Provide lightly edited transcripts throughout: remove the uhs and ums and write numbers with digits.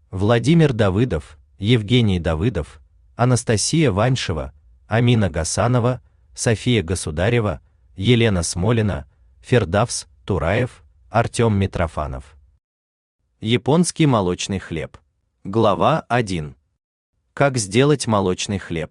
Владимир Давыдов, Евгений Давыдов, Анастасия Ваньшева, Амина Гасанова, София Государева, Елена Смолина, Фердавс Тураев, Артем Митрофанов. Японский молочный хлеб. Глава 1. Как сделать молочный хлеб?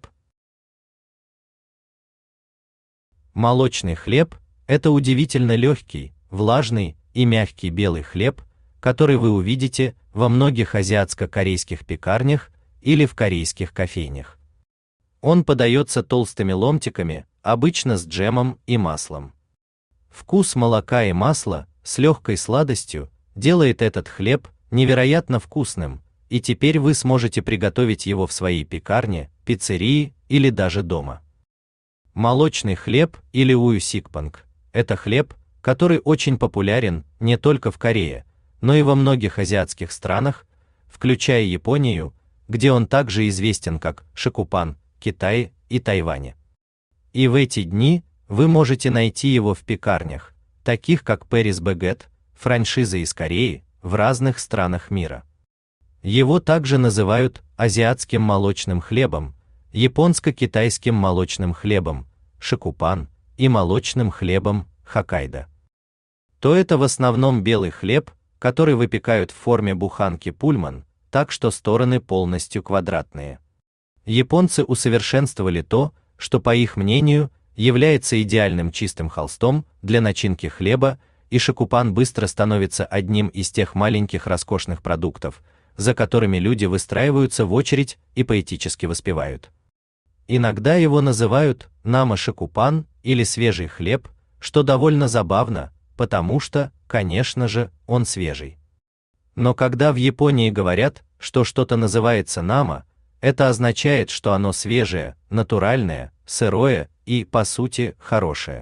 Молочный хлеб – это удивительно легкий, влажный и мягкий белый хлеб, который вы увидите во многих азиатско-корейских пекарнях или в корейских кофейнях. Он подается толстыми ломтиками, обычно с джемом и маслом. Вкус молока и масла с легкой сладостью делает этот хлеб невероятно вкусным, и теперь вы сможете приготовить его в своей пекарне, пиццерии или даже дома. Молочный хлеб или уюсикпанг – это хлеб, который очень популярен не только в Корее, но и во многих азиатских странах, включая Японию, где он также известен как шекупан, Китае и Тайване. И в эти дни вы можете найти его в пекарнях, таких как Paris Baguette, франшиза из Кореи, в разных странах мира. Его также называют азиатским молочным хлебом, японско-китайским молочным хлебом, шекупан, и молочным хлебом, Хоккайдо. То это в основном белый хлеб, который выпекают в форме буханки пульман, так что стороны полностью квадратные. Японцы усовершенствовали то, что, по их мнению, является идеальным чистым холстом для начинки хлеба, и шекупан быстро становится одним из тех маленьких роскошных продуктов, за которыми люди выстраиваются в очередь и поэтически воспевают. Иногда его называют нама-шекупан или свежий хлеб, что довольно забавно, потому что, конечно же, он свежий. Но когда в Японии говорят, что что-то называется нама, это означает, что оно свежее, натуральное, сырое и, по сути, хорошее.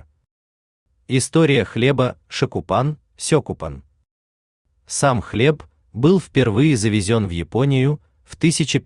История хлеба шекупан, сёкупан. Сам хлеб был впервые завезен в Японию в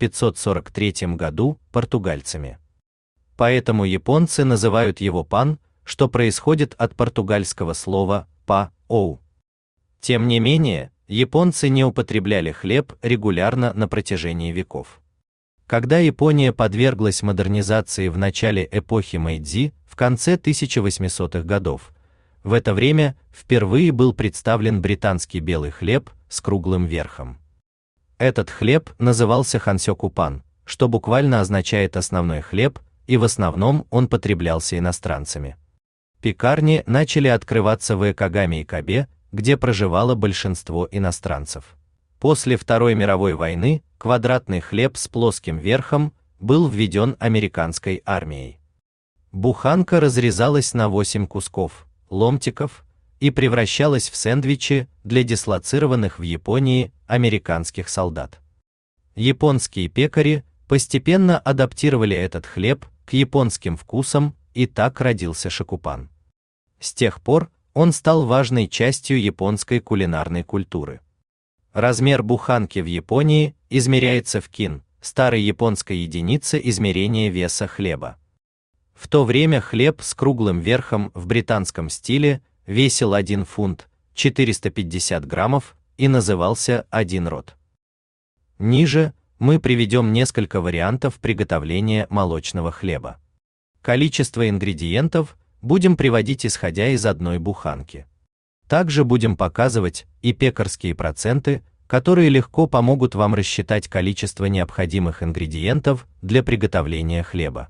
1543 году португальцами. Поэтому японцы называют его пан, что происходит от португальского слова па-оу. Тем не менее, японцы не употребляли хлеб регулярно на протяжении веков. Когда Япония подверглась модернизации в начале эпохи Мэйдзи, в конце 1800-х годов, в это время впервые был представлен британский белый хлеб с круглым верхом. Этот хлеб назывался хансёкупан, что буквально означает основной хлеб, и в основном он потреблялся иностранцами. Пекарни начали открываться в Экогаме и Кабе, где проживало большинство иностранцев. После Второй мировой войны квадратный хлеб с плоским верхом был введен американской армией. Буханка разрезалась на 8 кусков, ломтиков, и превращалась в сэндвичи для дислоцированных в Японии американских солдат. Японские пекари постепенно адаптировали этот хлеб к японским вкусам, и так родился шекупан. С тех пор он стал важной частью японской кулинарной культуры. Размер буханки в Японии измеряется в кин, старой японской единице измерения веса хлеба. В то время хлеб с круглым верхом в британском стиле весил 1 фунт 450 граммов и назывался 1 рот. Ниже мы приведем несколько вариантов приготовления молочного хлеба. Количество ингредиентов будем приводить исходя из одной буханки. Также будем показывать и пекарские проценты, которые легко помогут вам рассчитать количество необходимых ингредиентов для приготовления хлеба.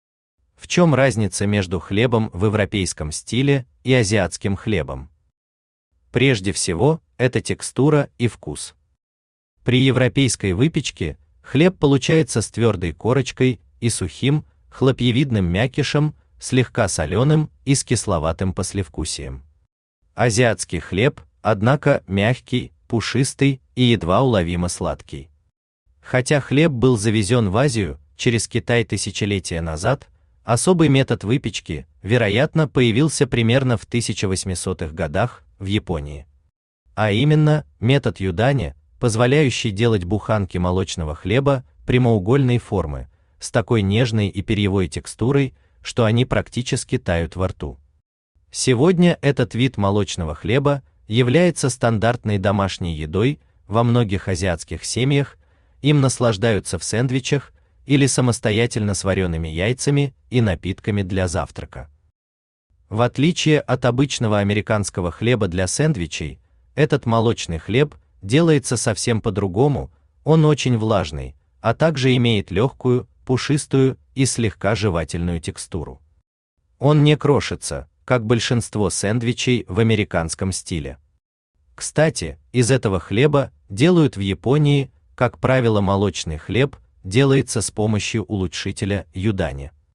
В чем разница между хлебом в европейском стиле и азиатским хлебом? Прежде всего, это текстура и вкус. При европейской выпечке хлеб получается с твердой корочкой и сухим, хлопьевидным мякишем, слегка соленым и с кисловатым послевкусием. Азиатский хлеб, однако, мягкий, пушистый и едва уловимо сладкий. Хотя хлеб был завезен в Азию через Китай тысячелетия назад, особый метод выпечки, вероятно, появился примерно в 1800-х годах в Японии. А именно, метод юдани, позволяющий делать буханки молочного хлеба прямоугольной формы, с такой нежной и перьевой текстурой, что они практически тают во рту. Сегодня этот вид молочного хлеба является стандартной домашней едой во многих азиатских семьях, им наслаждаются в сэндвичах или самостоятельно с вареными яйцами и напитками для завтрака. В отличие от обычного американского хлеба для сэндвичей, этот молочный хлеб делается совсем по-другому, он очень влажный, а также имеет легкую, пушистую и слегка жевательную текстуру. Он не крошится, как большинство сэндвичей в американском стиле. Кстати, из этого хлеба делают в Японии, как правило, молочный хлеб делается с помощью улучшителя юдани.